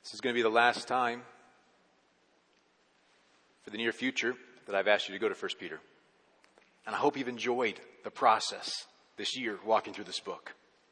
This is going to be the last time for the near future that I've asked you to go to 1 Peter. And I hope you've enjoyed the process this year walking through this book.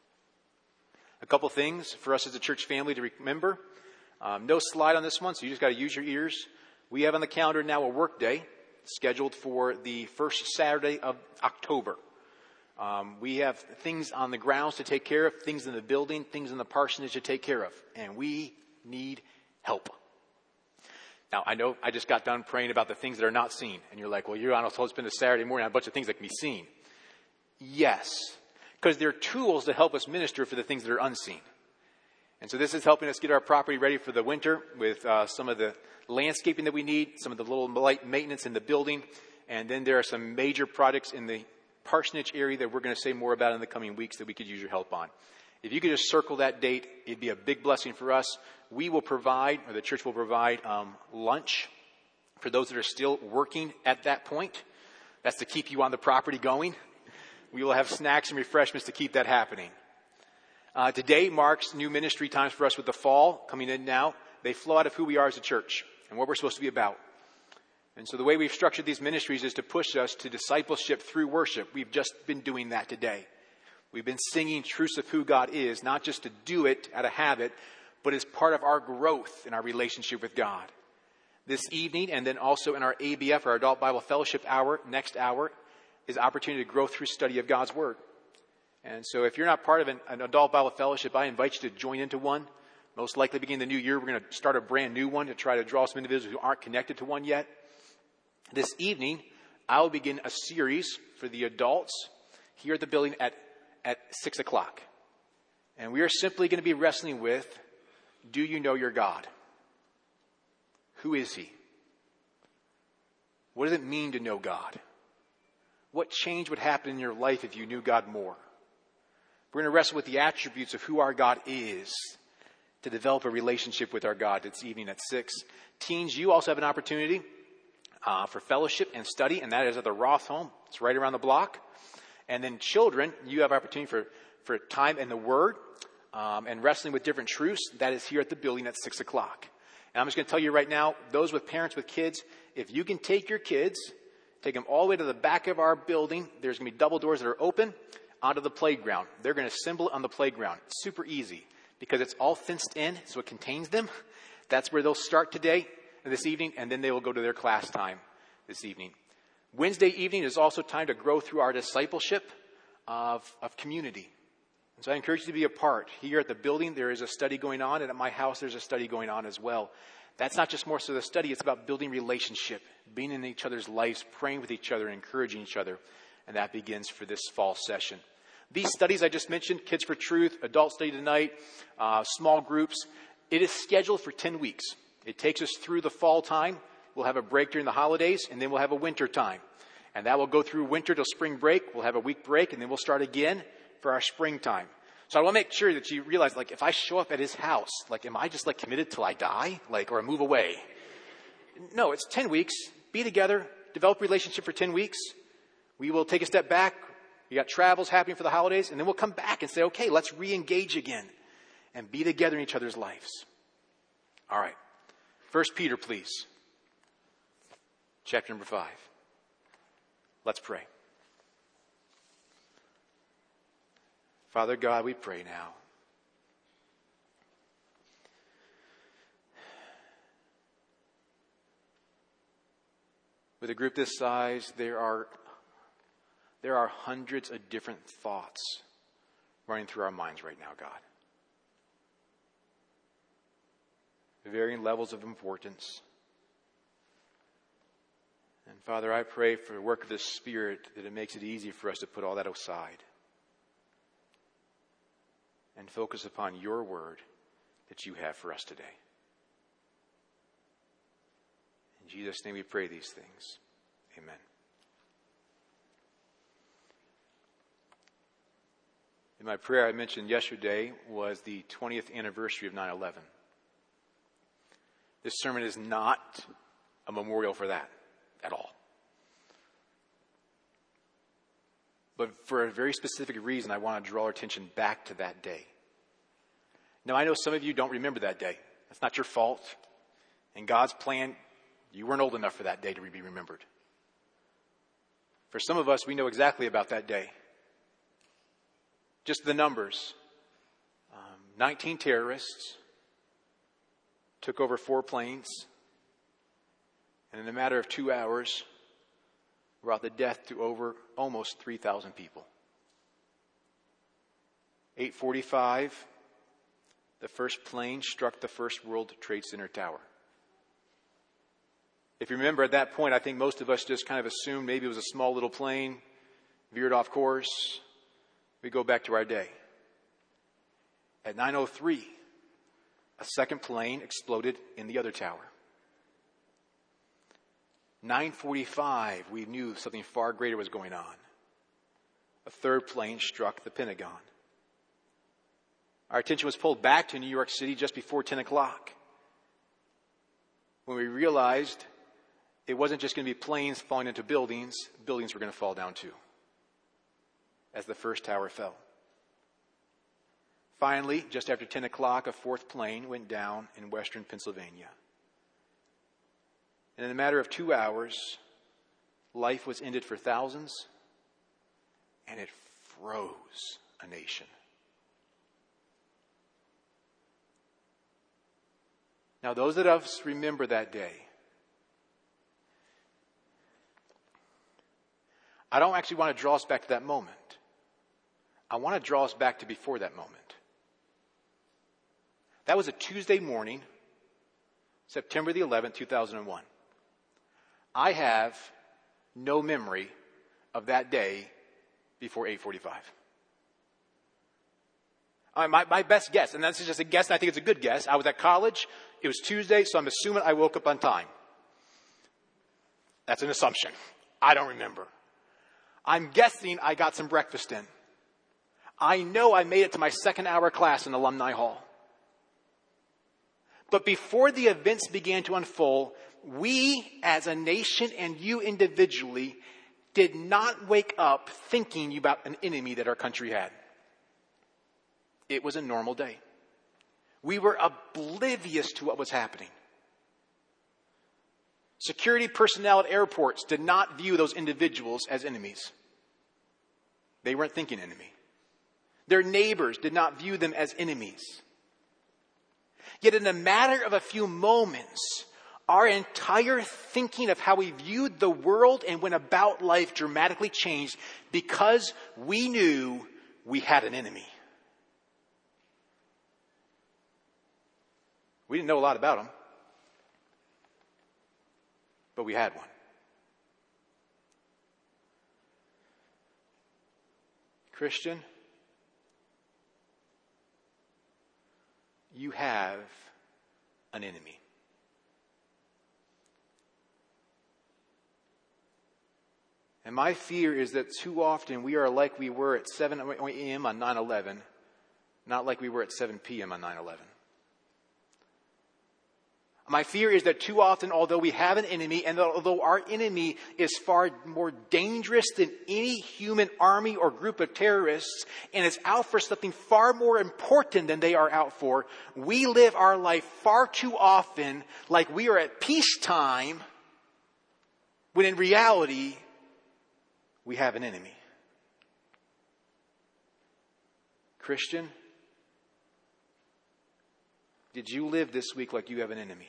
A couple things for us as a church family to remember. No slide on this one, so you just got to use your ears. We have on the calendar now a work day scheduled for the first Saturday of October. We have things on the grounds to take care of, things in the building, things in the parsonage to take care of. And we need help. Now, I know I just got done praying about the things that are not seen. And you're like, well, you're on supposed to spend a Saturday morning on a bunch of things that can be seen. Yes, because they're tools to help us minister for the things that are unseen. And so this is helping us get our property ready for the winter with some of the landscaping that we need, some of the little light maintenance in the building. And then there are some major projects in the parsonage area that we're going to say more about in the coming weeks that we could use your help on. If you could just circle that date, it'd be a big blessing for us. We will provide, or the church will provide, lunch for those that are still working at that point. That's to keep you on the property going. We will have snacks and refreshments to keep that happening. Today marks new ministry times for us with the fall coming in now. They flow out of who we are as a church and what we're supposed to be about. And so the way we've structured these ministries is to push us to discipleship through worship. We've just been doing that today. We've been singing truths of who God is, not just to do it out of habit, but as part of our growth in our relationship with God. This evening, and then also in our ABF, our Adult Bible Fellowship hour, next hour, is opportunity to grow through study of God's Word. And so if you're not part of an Adult Bible Fellowship, I invite you to join into one. Most likely beginning the new year, we're going to start a brand new one to try to draw some individuals who aren't connected to one yet. This evening, I'll begin a series for the adults here at the building at 6 o'clock. And we are simply going to be wrestling with, do you know your God? Who is He? What does it mean to know God? What change would happen in your life if you knew God more? We're going to wrestle with the attributes of who our God is to develop a relationship with our God this evening at 6. Teens, you also have an opportunity for fellowship and study, and that is at the Roth home. It's right around the block. And then children, you have opportunity for time in the Word and wrestling with different truths. That is here at the building at 6 o'clock. And I'm just going to tell you right now, those with parents with kids, if you can take your kids, take them all the way to the back of our building, there's going to be double doors that are open onto the playground. They're going to assemble it on the playground. It's super easy because it's all fenced in, so it contains them. That's where they'll start today, this evening, and then they will go to their class time this evening. Wednesday evening is also time to grow through our discipleship of community. And so I encourage you to be a part. Here at the building, there is a study going on, and at my house, there's a study going on as well. That's not just more so the study, it's about building relationship, being in each other's lives, praying with each other, encouraging each other. And that begins for this fall session. These studies I just mentioned, Kids for Truth, Adult Study Tonight, small groups, it is scheduled for 10 weeks. It takes us through the fall time. We'll have a break during the holidays, and then we'll have a winter time. And that will go through winter till spring break. We'll have a week break, and then we'll start again for our springtime. So I want to make sure that you realize, if I show up at his house, am I just, committed till I die? Or I move away? No, it's 10 weeks. Be together. Develop a relationship for 10 weeks. We will take a step back. We got travels happening for the holidays, and then we'll come back and say, okay, let's re-engage again and be together in each other's lives. All right. 1 Peter, please. Chapter number 5. Let's pray. Father God, we pray now. With a group this size, there are hundreds of different thoughts running through our minds right now, God. Varying levels of importance. And Father, I pray for the work of the Spirit that it makes it easy for us to put all that aside and focus upon your word that you have for us today. In Jesus' name we pray these things. Amen. In my prayer I mentioned yesterday was the 20th anniversary of 9/11. This sermon is not a memorial for that at all. But for a very specific reason, I want to draw our attention back to that day. Now, I know some of you don't remember that day. That's not your fault. In God's plan, you weren't old enough for that day to be remembered. For some of us, we know exactly about that day. Just the numbers. 19 terrorists took over 4 planes, and in a matter of 2 hours, brought the death to over almost 3,000 people. 8:45, the first plane struck the first World Trade Center tower. If you remember at that point, I think most of us just kind of assumed maybe it was a small little plane, veered off course. We go back to our day. At 9:03, a second plane exploded in the other tower. 9:45, we knew something far greater was going on. A third plane struck the Pentagon. Our attention was pulled back to New York City just before 10 o'clock, when we realized it wasn't just going to be planes falling into buildings. Buildings were going to fall down too, as the first tower fell. Finally, just after 10 o'clock, a fourth plane went down in western Pennsylvania. And in a matter of 2 hours, life was ended for thousands, and it froze a nation. Now, those of us remember that day. I don't actually want to draw us back to that moment. I want to draw us back to before that moment. That was a Tuesday morning, September the 11th, 2001. I have no memory of that day before 8:45. My best guess, and this is just a guess, and I think it's a good guess. I was at college. It was Tuesday, so I'm assuming I woke up on time. That's an assumption. I don't remember. I'm guessing I got some breakfast in. I know I made it to my second hour class in Alumni Hall. But before the events began to unfold, we as a nation and you individually did not wake up thinking about an enemy that our country had. It was a normal day. We were oblivious to what was happening. Security personnel at airports did not view those individuals as enemies. They weren't thinking enemy. Their neighbors did not view them as enemies. Yet in a matter of a few moments, our entire thinking of how we viewed the world and went about life dramatically changed because we knew we had an enemy. We didn't know a lot about him, but we had one. Christian, you have an enemy. And my fear is that too often we are like we were at 7 a.m. on 9/11, not like we were at 7 p.m. on 9/11. My fear is that too often, although we have an enemy, and although our enemy is far more dangerous than any human army or group of terrorists, and is out for something far more important than they are out for, we live our life far too often like we are at peacetime, when in reality, we have an enemy. Christian, did you live this week like you have an enemy?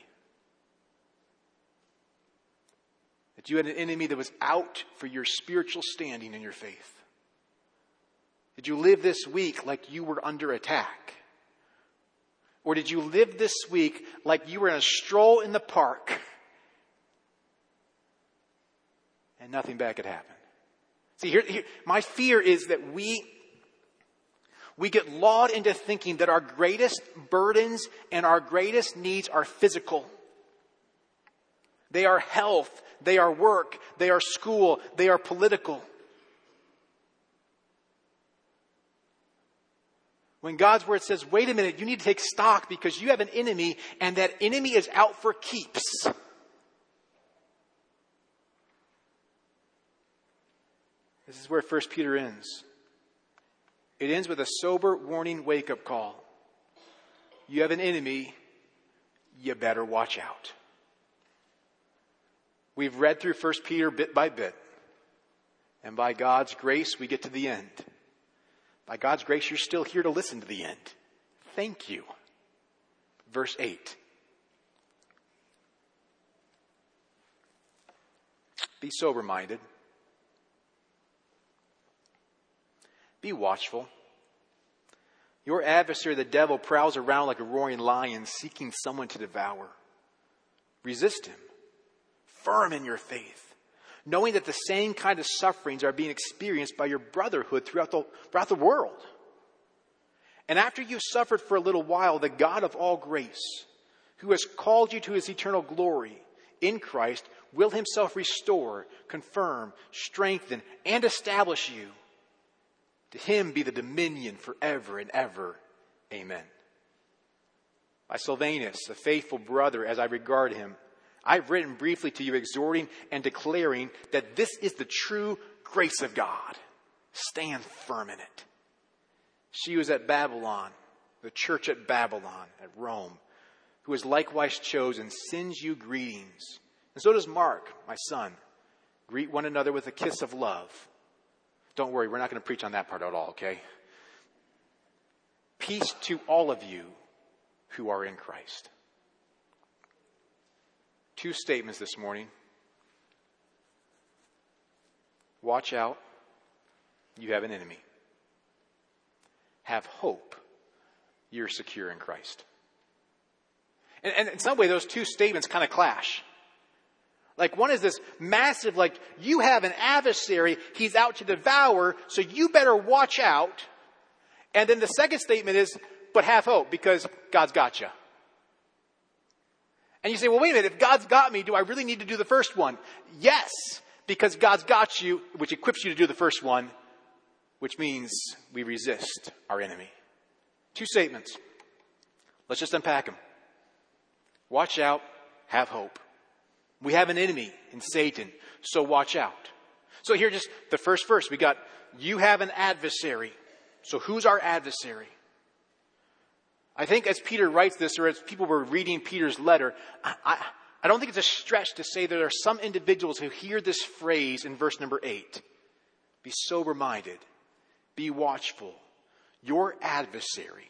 That you had an enemy that was out for your spiritual standing in your faith? Did you live this week like you were under attack? Or did you live this week like you were in a stroll in the park and nothing bad could happen? See, here my fear is that we get lulled into thinking that our greatest burdens and our greatest needs are physical. They are health, they are work, they are school, they are political. When God's word says, wait a minute, you need to take stock because you have an enemy and that enemy is out for keeps. This is where 1 Peter ends. It ends with a sober warning wake-up call. You have an enemy you better watch out. We've read through 1 Peter bit by bit. And by God's grace, we get to the end. By God's grace, you're still here to listen to the end. Thank you. Verse 8. Be sober-minded. Be watchful. Your adversary, the devil, prowls around like a roaring lion, seeking someone to devour. Resist him, firm in your faith, knowing that the same kind of sufferings are being experienced by your brotherhood throughout the world. And after you've suffered for a little while, the God of all grace, who has called you to his eternal glory in Christ, will himself restore, confirm, strengthen, and establish you. To him be the dominion forever and ever. Amen. By Silvanus, a faithful brother as I regard him, I've written briefly to you, exhorting and declaring that this is the true grace of God. Stand firm in it. She was at Babylon, the church at Babylon, at Rome, who is likewise chosen, sends you greetings. And so does Mark, my son. Greet one another with a kiss of love. Don't worry, we're not going to preach on that part at all, okay? Peace to all of you who are in Christ. 2 statements this morning. Watch out, you have an enemy. Have hope, you're secure in Christ. And in some way, those 2 statements kind of clash. Like, one is this massive, like, you have an adversary, he's out to devour, so you better watch out. And then the second statement is, but have hope, because God's got you. And you say, well, wait a minute, if God's got me, do I really need to do the first one? Yes, because God's got you, which equips you to do the first one, which means we resist our enemy. 2 statements. Let's just unpack them. Watch out, have hope. We have an enemy in Satan, so watch out. So here, just the first verse, we got, you have an adversary. So who's our adversary? I think as Peter writes this, or as people were reading Peter's letter, I don't think it's a stretch to say that there are some individuals who hear this phrase in verse number 8. Be sober-minded. Be watchful. Your adversary.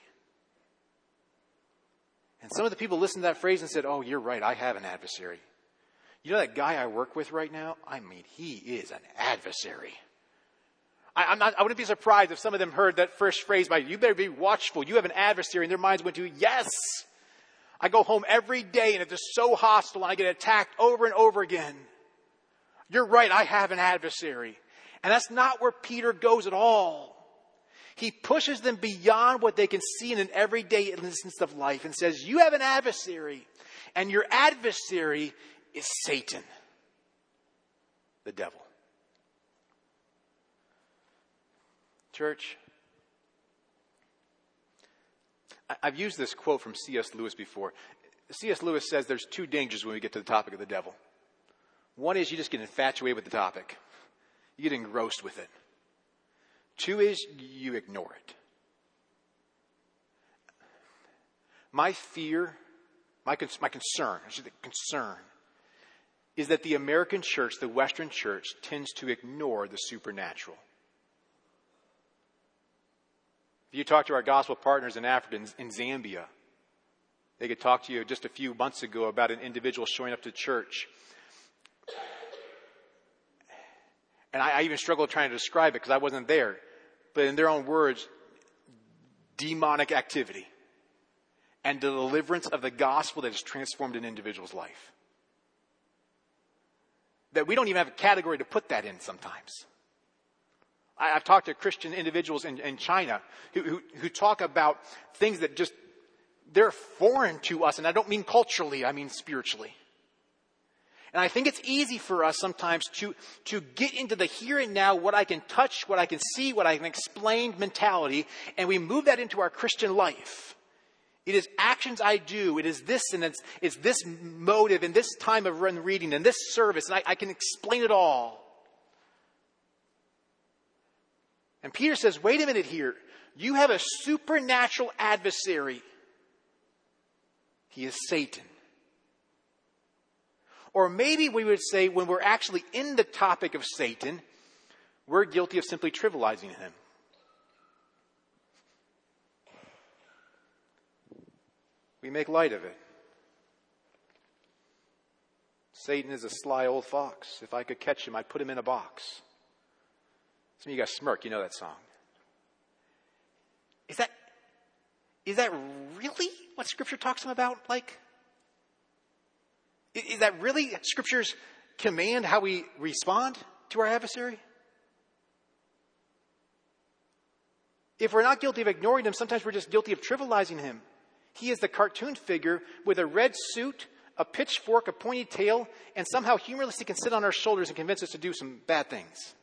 And some of the people listened to that phrase and said, oh, you're right, I have an adversary. You know that guy I work with right now? I mean, he is an adversary. I wouldn't be surprised if some of them heard that first phrase by, you better be watchful. You have an adversary. And their minds went to, yes. I go home every day and it's just so hostile and I get attacked over and over again. You're right, I have an adversary. And that's not where Peter goes at all. He pushes them beyond what they can see in an everyday instance of life and says, you have an adversary. And your adversary is Satan, the devil. Church, I've used this quote from C.S. Lewis before. C.S. Lewis says there's 2 dangers when we get to the topic of the devil. One is you just get infatuated with the topic. You get engrossed with it. 2 is you ignore it. My fear, my concern is that the American church, the Western church, tends to ignore the supernatural. If you talk to our gospel partners in Africa, in Zambia, they could talk to you just a few months ago about an individual showing up to church. And I even struggled trying to describe it because I wasn't there. But in their own words, demonic activity and the deliverance of the gospel that has transformed an individual's life. That we don't even have a category to put that in sometimes. I've talked to Christian individuals in China who talk about things that just, they're foreign to us. And I don't mean culturally, I mean spiritually. And I think it's easy for us sometimes to get into the here and now, what I can touch, what I can see, what I can explain mentality, and we move that into our Christian life. It is actions I do. It is this, and it's this motive, and this time of reading, and this service, and I can explain it all. And Peter says, wait a minute here. You have a supernatural adversary. He is Satan. Or maybe we would say when we're actually in the topic of Satan, we're guilty of simply trivializing him. We make light of it. Satan is a sly old fox. If I could catch him, I'd put him in a box. Some of you guys smirk. You know that song. Is that really what Scripture talks about? Like, is that really Scripture's command how we respond to our adversary? If we're not guilty of ignoring him, sometimes we're just guilty of trivializing him. He is the cartoon figure with a red suit, a pitchfork, a pointy tail, and somehow humorlessly can sit on our shoulders and convince us to do some bad things.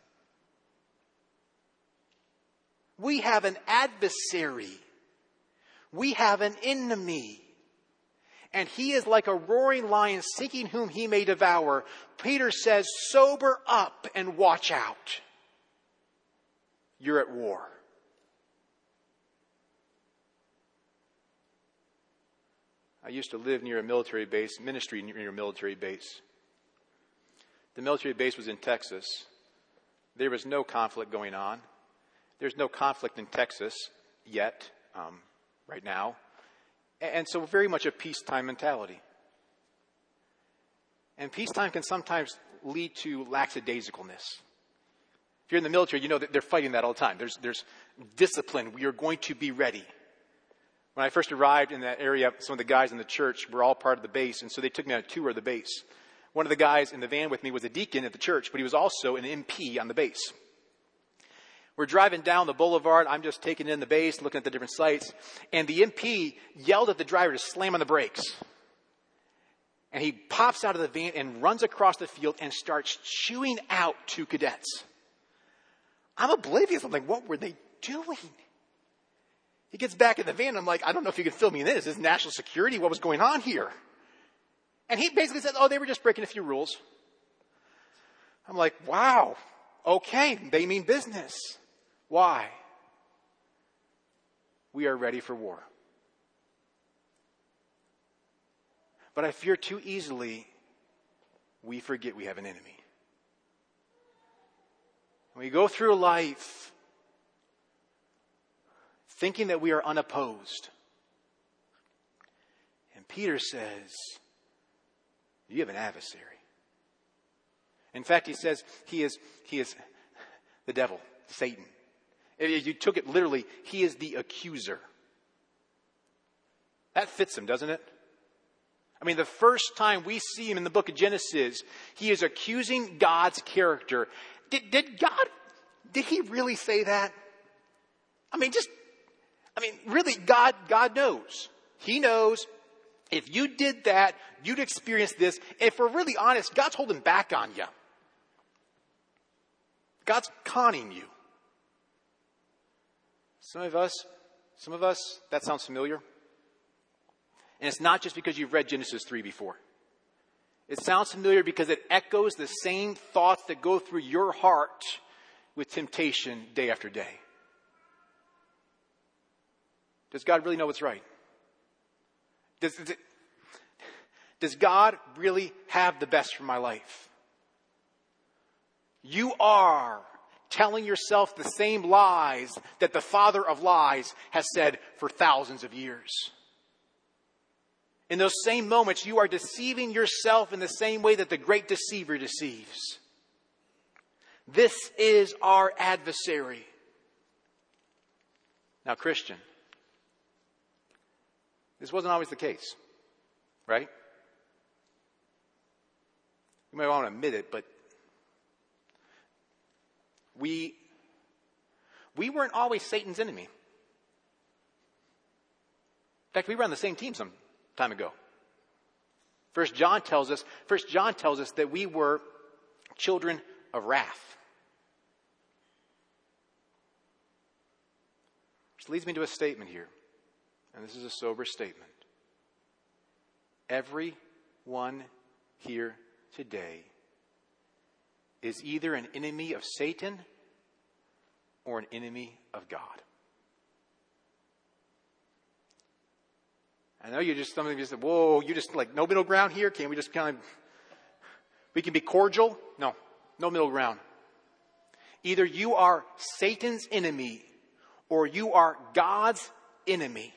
We have an adversary. We have an enemy. And he is like a roaring lion seeking whom he may devour. Peter says, sober up and watch out. You're at war. I used to live near a military base, ministry near a military base. The military base was in Texas. There was no conflict going on. There's no conflict in Texas yet, right now. And so very much a peacetime mentality. And peacetime can sometimes lead to lackadaisicalness. If you're in the military, you know that they're fighting that all the time. There's discipline. We are going to be ready. When I first arrived in that area, some of the guys in the church were all part of the base, and so they took me on a tour of the base. One of the guys in the van with me was a deacon at the church, but he was also an MP on the base. We're driving down the boulevard. I'm just taking in the base, looking at the different sites, and the MP yelled at the driver to slam on the brakes. And he pops out of the van and runs across the field and starts chewing out two cadets. I'm oblivious. I'm like, what were they doing? He gets back in the van. I'm like, I don't know if you can fill me in. Is this national security? What was going on here? And he basically said, oh, they were just breaking a few rules. I'm like, wow. Okay, they mean business. Why? We are ready for war. But I fear too easily we forget we have an enemy. When we go through life thinking that we are unopposed. And Peter says, you have an adversary. In fact, he says he is the devil, Satan. If you took it literally, he is the accuser. That fits him, doesn't it? I mean, the first time we see him in the book of Genesis, he is accusing God's character. Did he really say that? Really, God knows. He knows if you did that, you'd experience this. If we're really honest, God's holding back on you. God's conning you. Some of us, that sounds familiar. And it's not just because you've read Genesis 3 before. It sounds familiar because it echoes the same thoughts that go through your heart with temptation day after day. Does God really know what's right? Does God really have the best for my life? You are telling yourself the same lies that the father of lies has said for thousands of years. In those same moments, you are deceiving yourself in the same way that the great deceiver deceives. This is our adversary. Now, Christian, this wasn't always the case, right? You might want to admit it, but we weren't always Satan's enemy. In fact, we were on the same team some time ago. First John tells us that we were children of wrath. Which leads me to a statement here. And this is a sober statement. Everyone here today is either an enemy of Satan or an enemy of God. I know some of you said, whoa, you just like no middle ground here? Can't we just kind of We can be cordial. No middle ground. Either you are Satan's enemy or you are God's enemy.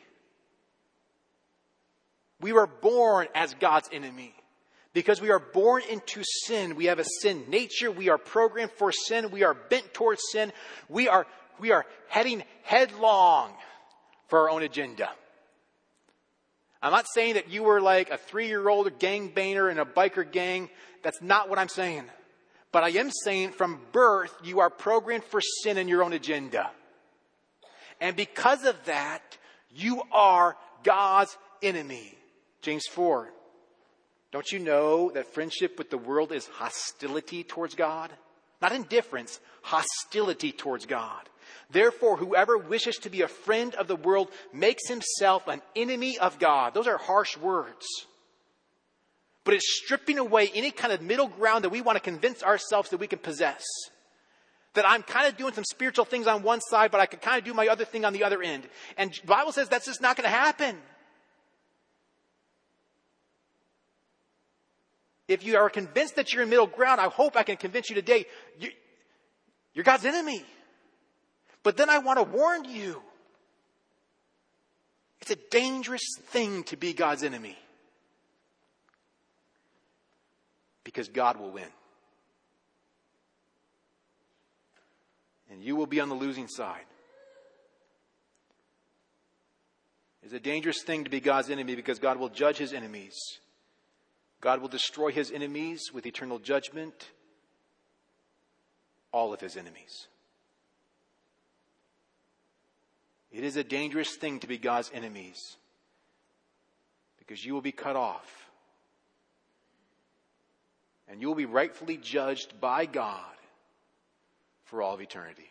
We were born as God's enemy. Because we are born into sin. We have a sin nature. We are programmed for sin. We are bent towards sin. We are heading headlong for our own agenda. I'm not saying that you were like a 3-year-old gangbanger in a biker gang. That's not what I'm saying. But I am saying from birth, you are programmed for sin and your own agenda. And because of that, you are God's enemy. James 4. Don't you know that friendship with the world is hostility towards God? Not indifference, hostility towards God. Therefore, whoever wishes to be a friend of the world makes himself an enemy of God. Those are harsh words. But it's stripping away any kind of middle ground that we want to convince ourselves that we can possess. That I'm kind of doing some spiritual things on one side, but I can kind of do my other thing on the other end. And the Bible says that's just not going to happen. If you are convinced that you're in middle ground, I hope I can convince you today, you're God's enemy. But then I want to warn you. It's a dangerous thing to be God's enemy. Because God will win. And you will be on the losing side. It's a dangerous thing to be God's enemy because God will judge his enemies. God will destroy his enemies with eternal judgment. All of his enemies. It is a dangerous thing to be God's enemies because you will be cut off. And you will be rightfully judged by God for all of eternity.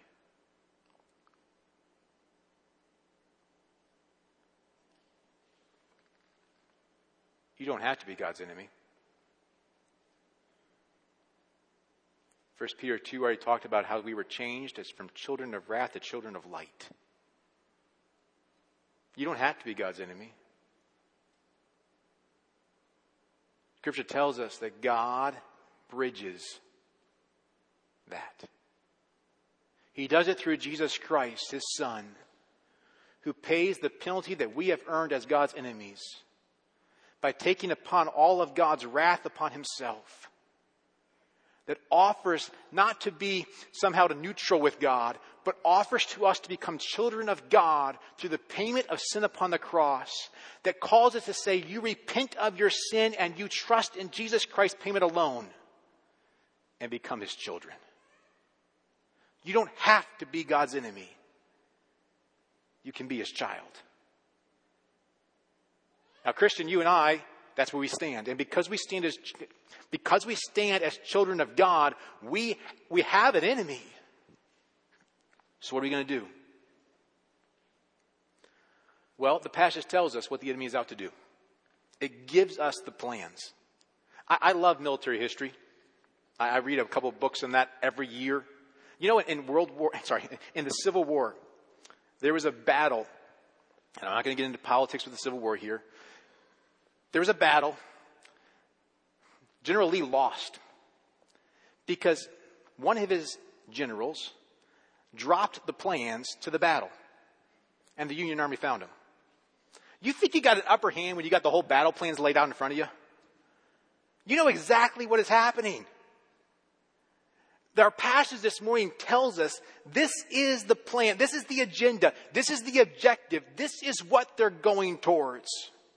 You don't have to be God's enemy. 1 Peter 2 already talked about how we were changed as from children of wrath to children of light. You don't have to be God's enemy. Scripture tells us that God bridges that. He does it through Jesus Christ, his Son, who pays the penalty that we have earned as God's enemies by taking upon all of God's wrath upon himself. That offers not to be somehow to neutral with God, but offers to us to become children of God through the payment of sin upon the cross. That calls us to say, you repent of your sin and you trust in Jesus Christ's payment alone and become his children. You don't have to be God's enemy. You can be his child. Now, Christian, you and I, that's where we stand. And because we stand as children of God, we have an enemy. So what are we going to do? Well, the passage tells us what the enemy is out to do. It gives us the plans. I love military history. I read a couple of books on that every year. You know, in the Civil War, there was a battle. And I'm not going to get into politics with the Civil War here. There was a battle. General Lee lost because one of his generals dropped the plans to the battle, and the Union Army found him. You think you got an upper hand when you got the whole battle plans laid out in front of you? You know exactly what is happening. Our passage this morning tells us this is the plan, this is the agenda, this is the objective, this is what they're going towards.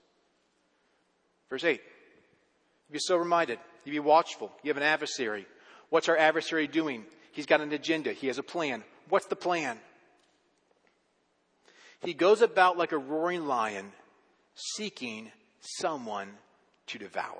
Verse 8. Be sober-minded. You be watchful. You have an adversary. What's our adversary doing? He's got an agenda. He has a plan. What's the plan? He goes about like a roaring lion, seeking someone to devour.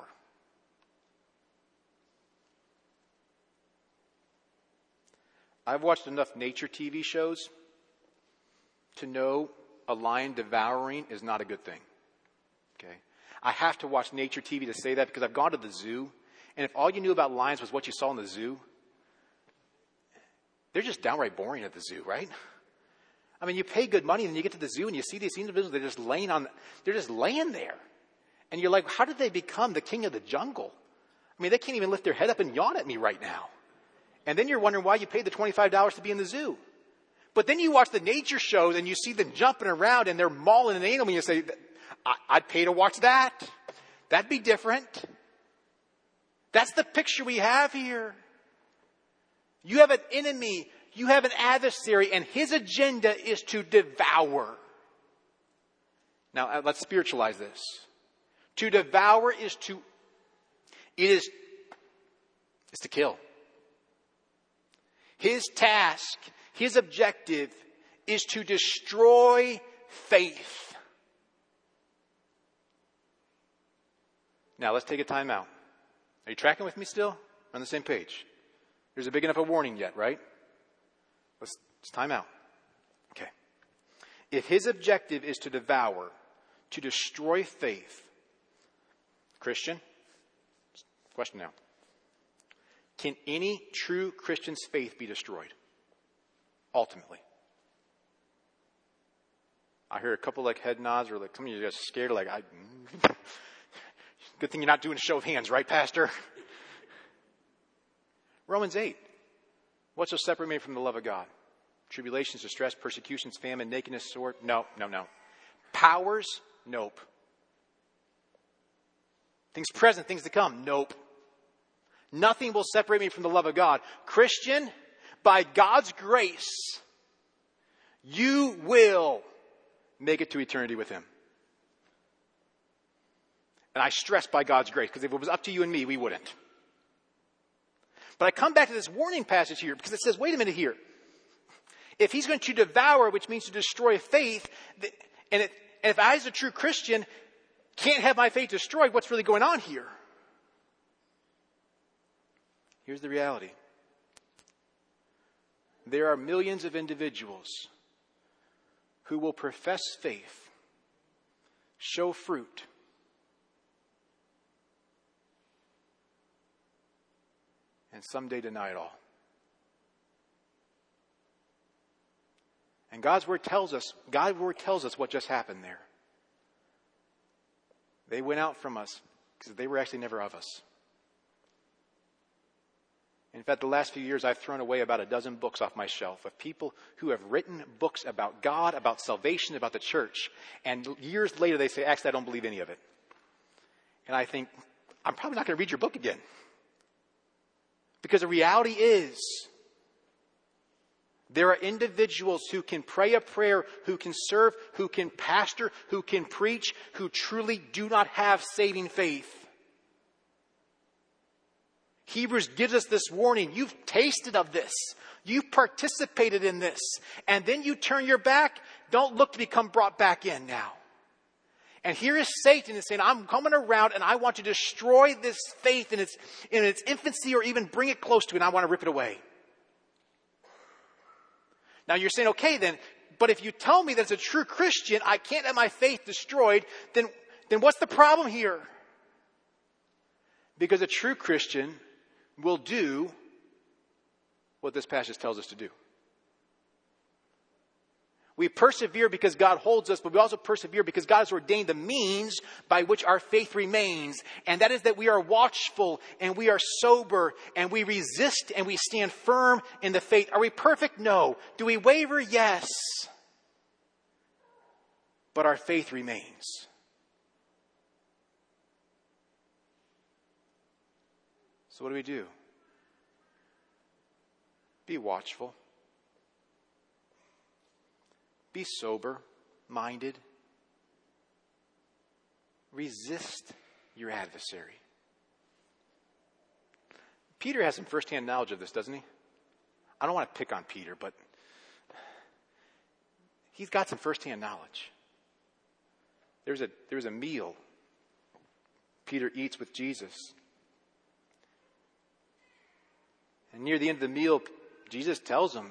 I've watched enough nature TV shows to know a lion devouring is not a good thing. Okay? I have to watch nature TV to say that because I've gone to the zoo. And if all you knew about lions was what you saw in the zoo, they're just downright boring at the zoo, right? I mean, you pay good money and you get to the zoo and you see these individuals, they're just laying there. And you're like, how did they become the king of the jungle? I mean, they can't even lift their head up and yawn at me right now. And then you're wondering why you paid the $25 to be in the zoo. But then you watch the nature shows and you see them jumping around and they're mauling an animal and you say, I'd pay to watch that. That'd be different. That's the picture we have here. You have an enemy, you have an adversary, and his agenda is to devour. Now, let's spiritualize this. To devour is to kill. His task, his objective is to destroy faith. Now, let's take a time out. Are you tracking with me still? On the same page. There's a big enough a warning yet, right? Let's time out. Okay. If his objective is to devour, to destroy faith, Christian, question now. Can any true Christian's faith be destroyed? Ultimately. I hear a couple like head nods or like some of you are just scared like, good thing you're not doing a show of hands, right, Pastor? Romans 8. What's so separate me from the love of God? Tribulations, distress, persecutions, famine, nakedness, sword? No. Powers? Nope. Things present, things to come? Nope. Nothing will separate me from the love of God. Christian, by God's grace, you will make it to eternity with him. And I stress by God's grace, because if it was up to you and me, we wouldn't. But I come back to this warning passage here, because it says, wait a minute here. If he's going to devour, which means to destroy faith, and if I as a true Christian can't have my faith destroyed, what's really going on here? Here's the reality. There are millions of individuals who will profess faith, show fruit, and someday deny it all. And God's word tells us what just happened there. They went out from us because they were actually never of us. In fact, the last few years, I've thrown away about a dozen books off my shelf of people who have written books about God, about salvation, about the church. And years later, they say, actually, I don't believe any of it. And I think, I'm probably not going to read your book again. Because the reality is, there are individuals who can pray a prayer, who can serve, who can pastor, who can preach, who truly do not have saving faith. Hebrews gives us this warning. You've tasted of this. You've participated in this. And then you turn your back. Don't look to become brought back in now. And here is Satan saying, I'm coming around and I want to destroy this faith in its infancy or even bring it close to it. And I want to rip it away. Now you're saying, okay then, but if you tell me that as a true Christian, I can't have my faith destroyed, then what's the problem here? Because a true Christian will do what this passage tells us to do. We persevere because God holds us, but we also persevere because God has ordained the means by which our faith remains. And that is that we are watchful and we are sober and we resist and we stand firm in the faith. Are we perfect? No. Do we waver? Yes. But our faith remains. So what do? Be watchful. Be sober-minded. Resist your adversary. Peter has some firsthand knowledge of this, doesn't he? I don't want to pick on Peter, but he's got some firsthand knowledge. There's a meal Peter eats with Jesus. And near the end of the meal, Jesus tells him,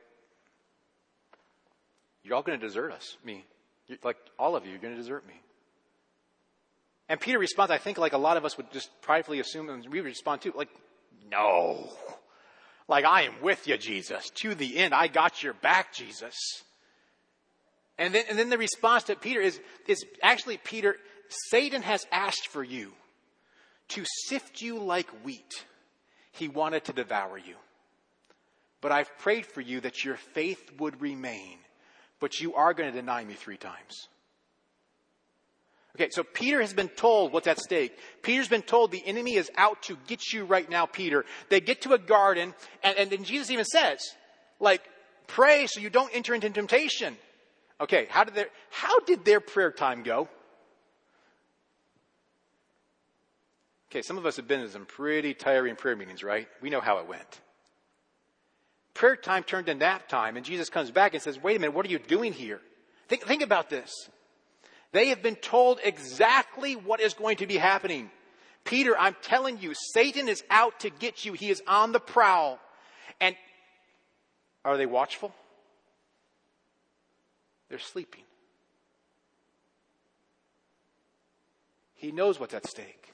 you're all going to desert us, me. All of you, you're going to desert me. And Peter responds, I think like a lot of us would just pridefully assume, and we would respond too, no. I am with you, Jesus. To the end, I got your back, Jesus. And then the response to Peter is actually, Peter, Satan has asked for you to sift you like wheat, he wanted to devour you. But I've prayed for you that your faith would remain. But you are going to deny me 3 times. Okay, so Peter has been told what's at stake. Peter's been told the enemy is out to get you right now, Peter. They get to a garden, and then Jesus even says, like, pray so you don't enter into temptation. Okay, how did their prayer time go? Okay, some of us have been in some pretty tiring prayer meetings, right? We know how it went. Prayer time turned to nap time, and Jesus comes back and says, wait a minute, what are you doing here? Think about this. They have been told exactly what is going to be happening. Peter, I'm telling you, Satan is out to get you. He is on the prowl. And are they watchful? They're sleeping. He knows what's at stake.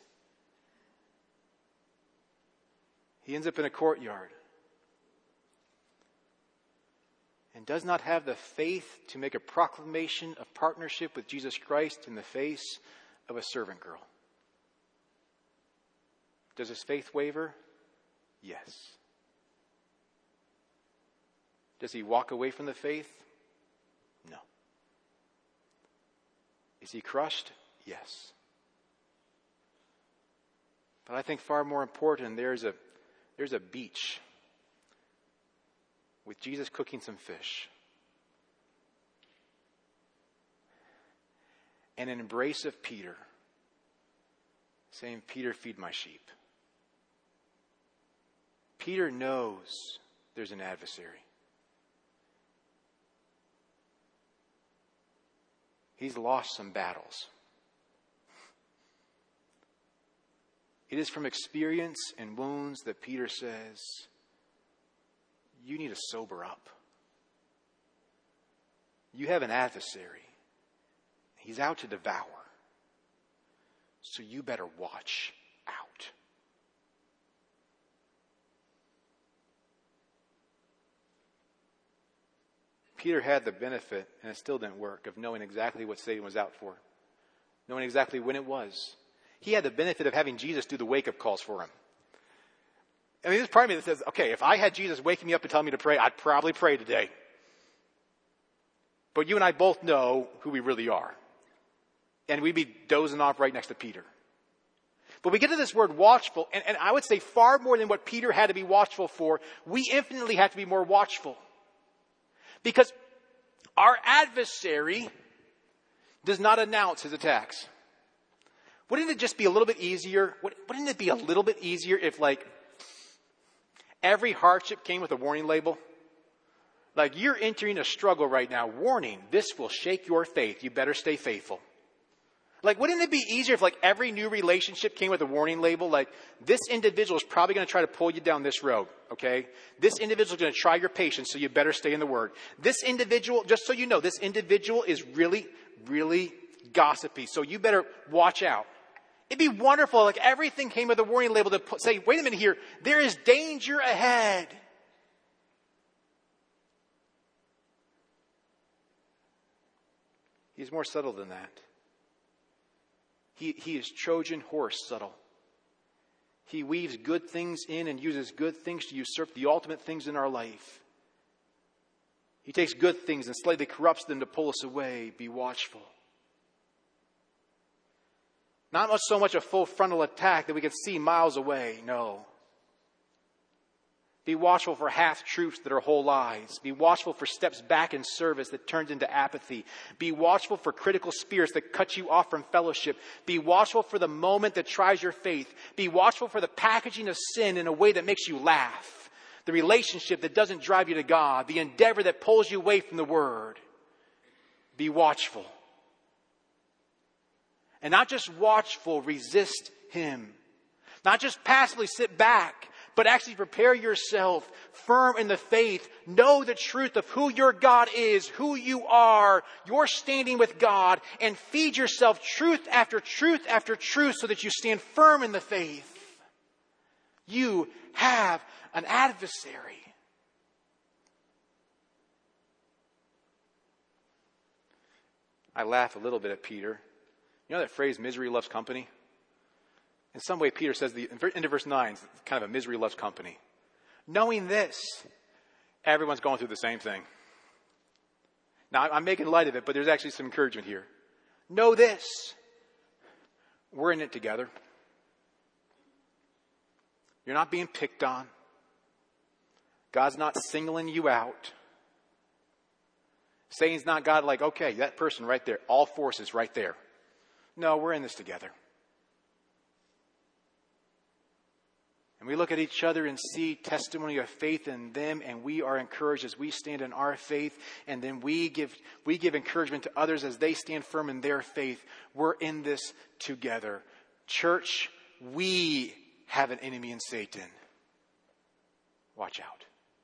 He ends up in a courtyard and does not have the faith to make a proclamation of partnership with Jesus Christ in the face of a servant girl. Does his faith waver? Yes. Does he walk away from the faith? No. Is he crushed? Yes. But I think far more important, there's a beach with Jesus cooking some fish. And an embrace of Peter, saying, Peter, feed my sheep. Peter knows there's an adversary. He's lost some battles. It is from experience and wounds that Peter says, you need to sober up. You have an adversary. He's out to devour. So you better watch out. Peter had the benefit, and it still didn't work, of knowing exactly what Satan was out for. Knowing exactly when it was. He had the benefit of having Jesus do the wake-up calls for him. I mean, there's part of me that says, okay, if I had Jesus waking me up and telling me to pray, I'd probably pray today. But you and I both know who we really are. And we'd be dozing off right next to Peter. But we get to this word watchful, and I would say far more than what Peter had to be watchful for, we infinitely have to be more watchful. Because our adversary does not announce his attacks. Wouldn't it just be a little bit easier? Wouldn't it be a little bit easier if, like, every hardship came with a warning label? Like, you're entering a struggle right now. Warning, this will shake your faith. You better stay faithful. Like, wouldn't it be easier if, like, every new relationship came with a warning label? Like, this individual is probably going to try to pull you down this road, okay? This individual is going to try your patience, so you better stay in the Word. This individual, just so you know, this individual is really, really gossipy, so you better watch out. It'd be wonderful, like, everything came with a warning label to say, wait a minute here, there is danger ahead. He's more subtle than that. He is Trojan horse subtle. He weaves good things in and uses good things to usurp the ultimate things in our life. He takes good things and slightly corrupts them to pull us away. Be watchful. Not so much a full frontal attack that we can see miles away. No. Be watchful for half-truths that are whole lies. Be watchful for steps back in service that turns into apathy. Be watchful for critical spirits that cut you off from fellowship. Be watchful for the moment that tries your faith. Be watchful for the packaging of sin in a way that makes you laugh. The relationship that doesn't drive you to God. The endeavor that pulls you away from the Word. Be watchful. And not just watchful, resist Him. Not just passively sit back, but actually prepare yourself firm in the faith. Know the truth of who your God is, who you are, your standing with God, and feed yourself truth after truth after truth so that you stand firm in the faith. You have an adversary. I laugh a little bit at Peter. You know that phrase, misery loves company? In some way, Peter says, into verse 9, it's kind of a misery loves company. Knowing this, everyone's going through the same thing. Now, I'm making light of it, but there's actually some encouragement here. Know this. We're in it together. You're not being picked on. God's not singling you out. Satan's not God like, okay, that person right there, all forces right there. No, we're in this together. And we look at each other and see testimony of faith in them, and we are encouraged as we stand in our faith, and then we give encouragement to others as they stand firm in their faith. We're in this together. Church, we have an enemy in Satan. Watch out.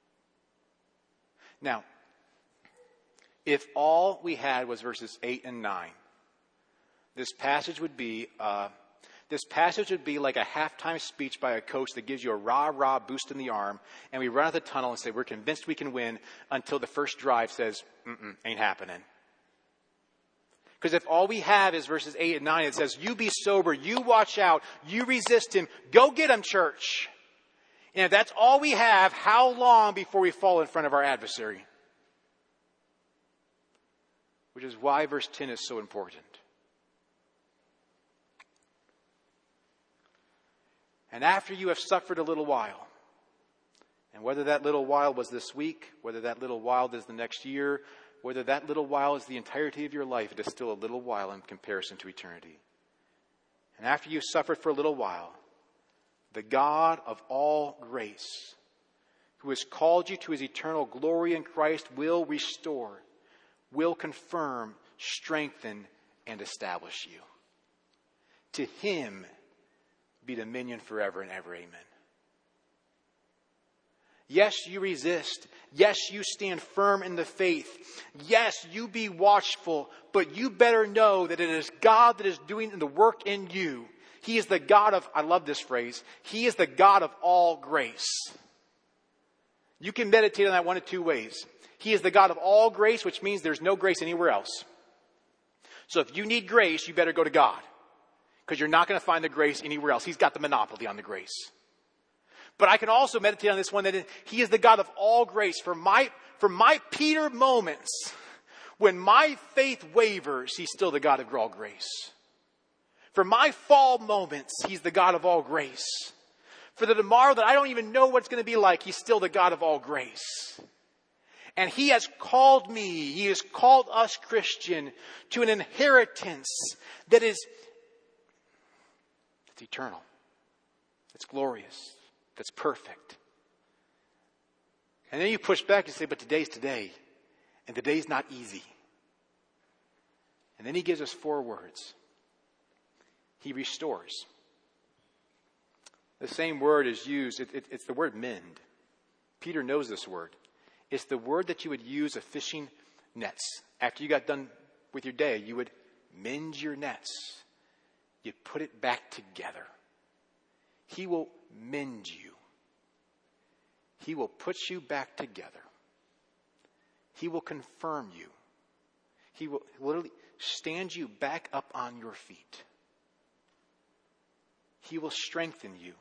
Now, if all we had was verses 8 and 9, this passage would be like a halftime speech by a coach that gives you a rah-rah boost in the arm, and we run out the tunnel and say, we're convinced we can win, until the first drive says, ain't happening. Because if all we have is verses 8 and 9, it says, you be sober, you watch out, you resist him, go get him, church. And if that's all we have, how long before we fall in front of our adversary? Which is why verse 10 is so important. And after you have suffered a little while, and whether that little while was this week, whether that little while is the next year, whether that little while is the entirety of your life, it is still a little while in comparison to eternity. And after you've suffered for a little while, the God of all grace, who has called you to his eternal glory in Christ, will restore, will confirm, strengthen, and establish you. To him be dominion forever and ever. Amen. Yes, you resist. Yes, you stand firm in the faith. Yes, you be watchful. But you better know that it is God that is doing the work in you. He is the God of, I love this phrase, he is the God of all grace. You can meditate on that one of two ways. He is the God of all grace, which means there's no grace anywhere else. So if you need grace, you better go to God, because you're not going to find the grace anywhere else. He's got the monopoly on the grace. But I can also meditate on this one, that he is the God of all grace. For my Peter moments, when my faith wavers, he's still the God of all grace. For my fall moments, he's the God of all grace. For the tomorrow that I don't even know what it's going to be like, he's still the God of all grace. And he has called me, he has called us, Christian, to an inheritance that is it's eternal. It's glorious. That's perfect. And then you push back and say, but today's today. And today's not easy. And then he gives us 4 words. He restores. The same word is used. It's the word mend. Peter knows this word. It's the word that you would use of fishing nets. After you got done with your day, you would mend your nets. You put it back together. He will mend you. He will put you back together. He will confirm you. He will literally stand you back up on your feet. He will strengthen you.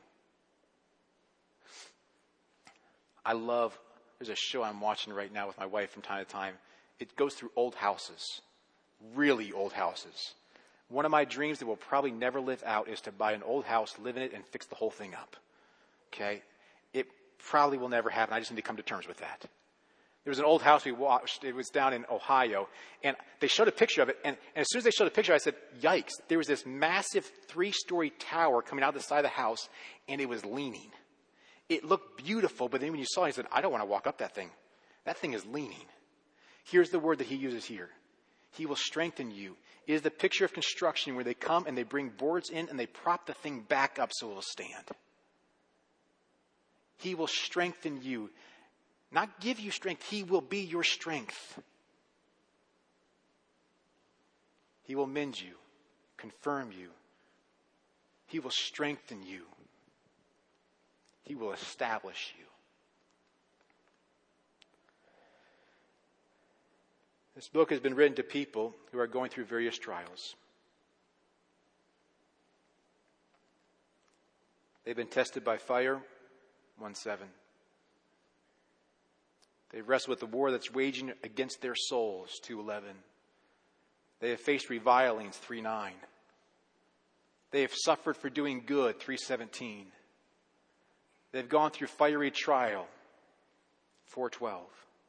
There's a show I'm watching right now with my wife from time to time. It goes through old houses, really old houses. One of my dreams that will probably never live out is to buy an old house, live in it, and fix the whole thing up. Okay? It probably will never happen. I just need to come to terms with that. There was an old house we watched. It was down in Ohio. And they showed a picture of it. And as soon as they showed a picture, I said, yikes. There was this massive 3-story tower coming out the side of the house, and it was leaning. It looked beautiful, but then when you saw it, he said, I don't want to walk up that thing. That thing is leaning. Here's the word that he uses here. He will strengthen you. It is the picture of construction where they come and they bring boards in and they prop the thing back up so it will stand. He will strengthen you. Not give you strength. He will be your strength. He will mend you, confirm you. He will strengthen you. He will establish you. This book has been written to people who are going through various trials. They've been tested by fire, 1:7. They've wrestled with the war that's waging against their souls, 2:11. They have faced revilings, 3:9. They have suffered for doing good, 3:17. They've gone through fiery trial, 4:12.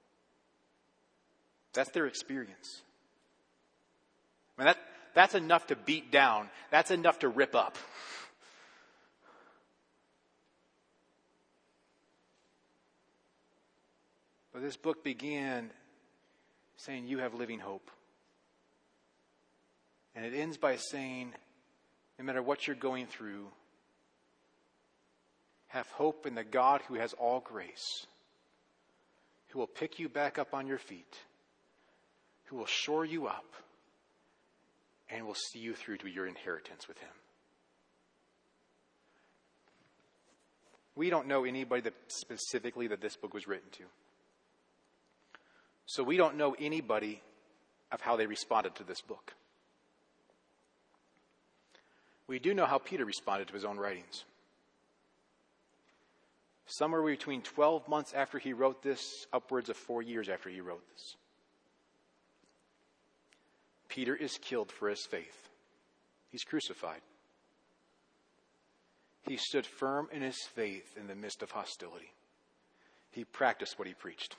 That's their experience. I mean, that's enough to beat down. That's enough to rip up. But this book began saying you have living hope. And it ends by saying, no matter what you're going through, have hope in the God who has all grace, who will pick you back up on your feet, who will shore you up, and will see you through to your inheritance with him. We don't know anybody that specifically that this book was written to. So we don't know anybody of how they responded to this book. We do know how Peter responded to his own writings. Somewhere between 12 months after he wrote this, upwards of 4 years after he wrote this. Peter is killed for his faith. He's crucified. He stood firm in his faith in the midst of hostility. He practiced what he preached.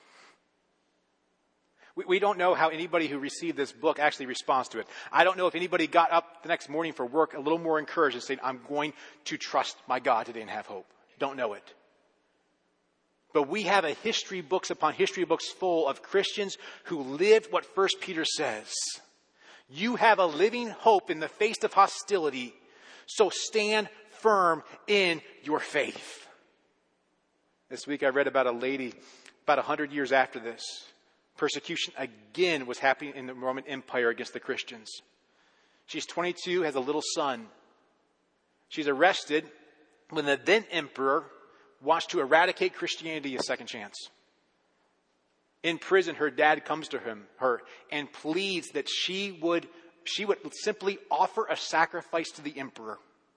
We don't know how anybody who received this book actually responds to it. I don't know if anybody got up the next morning for work a little more encouraged and said, I'm going to trust my God today and have hope. Don't know it. But we have a history books upon history books full of Christians who lived what 1 Peter says. You have a living hope in the face of hostility, so stand firm in your faith. This week I read about a lady, about 100 years after this. Persecution again was happening in the Roman Empire against the Christians. She's 22, has a little son. She's arrested when the then emperor wants to eradicate Christianity a second chance. In prison, her dad comes to her and pleads that she would simply offer a sacrifice to the emperor.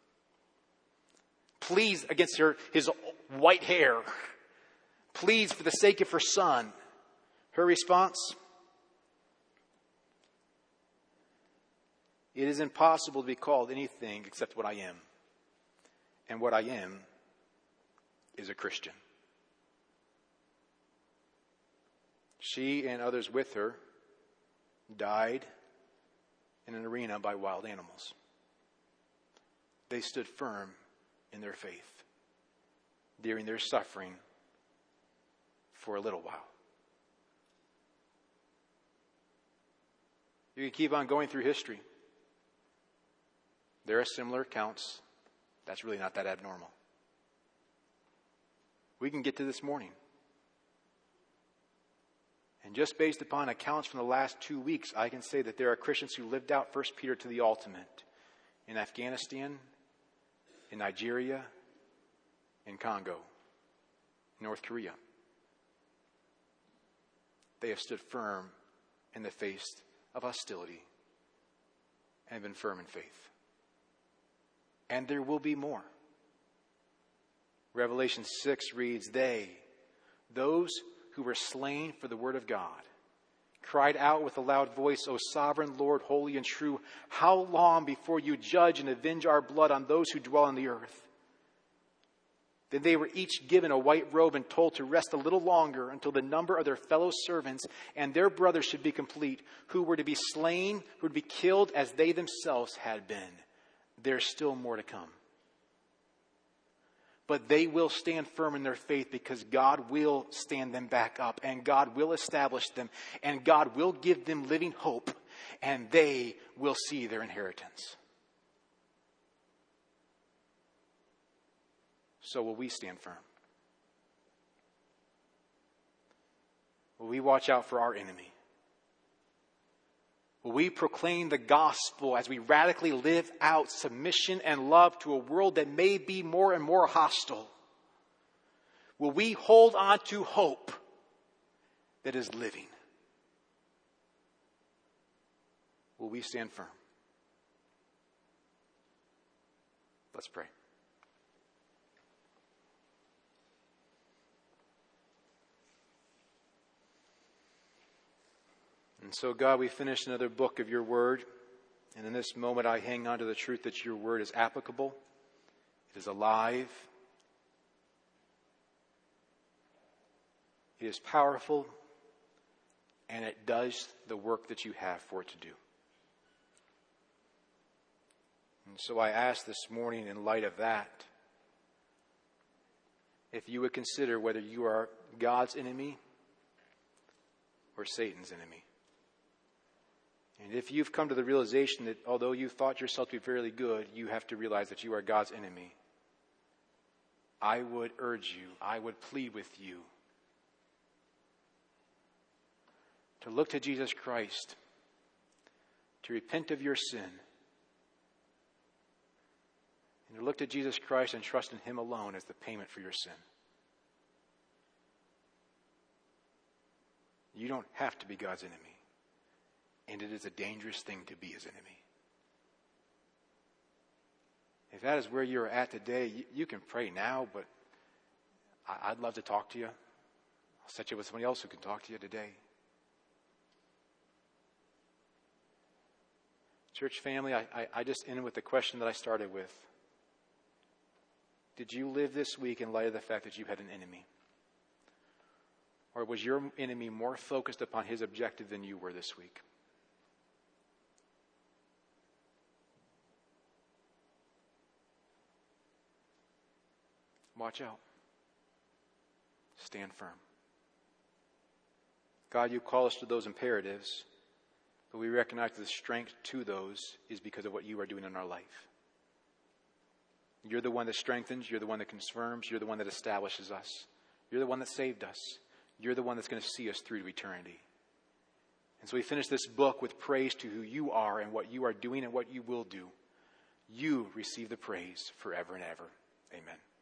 Pleads against his white hair. Pleads for the sake of her son. Her response? It is impossible to be called anything except what I am. And what I am is a Christian. She and others with her died in an arena by wild animals. They stood firm in their faith during their suffering for a little while. You can keep on going through history. There are similar accounts. That's really not that abnormal. We can get to this morning. And just based upon accounts from the last 2 weeks, I can say that there are Christians who lived out 1 Peter to the ultimate. In Afghanistan, in Nigeria, in Congo, North Korea. They have stood firm in the face of hostility and been firm in faith. And there will be more. Revelation 6 reads, those who were slain for the word of God, cried out with a loud voice, O sovereign Lord, holy and true, how long before you judge and avenge our blood on those who dwell on the earth? Then they were each given a white robe and told to rest a little longer until the number of their fellow servants and their brothers should be complete, who were to be slain, who would be killed as they themselves had been. There's still more to come. But they will stand firm in their faith because God will stand them back up and God will establish them and God will give them living hope and they will see their inheritance. So will we stand firm? Will we watch out for our enemy? Will we proclaim the gospel as we radically live out submission and love to a world that may be more and more hostile? Will we hold on to hope that is living? Will we stand firm? Let's pray. So, God, we finished another book of your word. And in this moment, I hang on to the truth that your word is applicable. It is alive. It is powerful. And it does the work that you have for it to do. And so I ask this morning, in light of that, if you would consider whether you are God's enemy or Satan's enemy. And if you've come to the realization that although you thought yourself to be fairly good, you have to realize that you are God's enemy, I would urge you, I would plead with you to look to Jesus Christ, to repent of your sin, and to look to Jesus Christ and trust in Him alone as the payment for your sin. You don't have to be God's enemy. And it is a dangerous thing to be His enemy. If that is where you're at today, you can pray now, but I'd love to talk to you. I'll set you with somebody else who can talk to you today. Church family, I just ended with the question that I started with. Did you live this week in light of the fact that you had an enemy? Or was your enemy more focused upon his objective than you were this week? Watch out. Stand firm. God, you call us to those imperatives, but we recognize the strength to those is because of what you are doing in our life. You're the one that strengthens. You're the one that confirms. You're the one that establishes us. You're the one that saved us. You're the one that's going to see us through to eternity. And so we finish this book with praise to who you are and what you are doing and what you will do. You receive the praise forever and ever. Amen.